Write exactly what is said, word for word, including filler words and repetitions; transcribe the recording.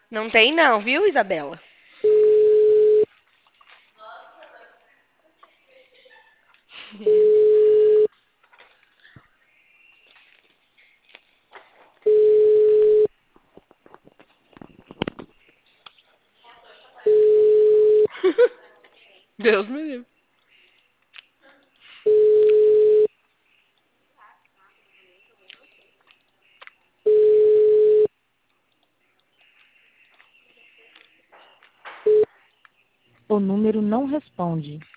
Não tem não, viu, Isabela? Deus me livre. O número não responde.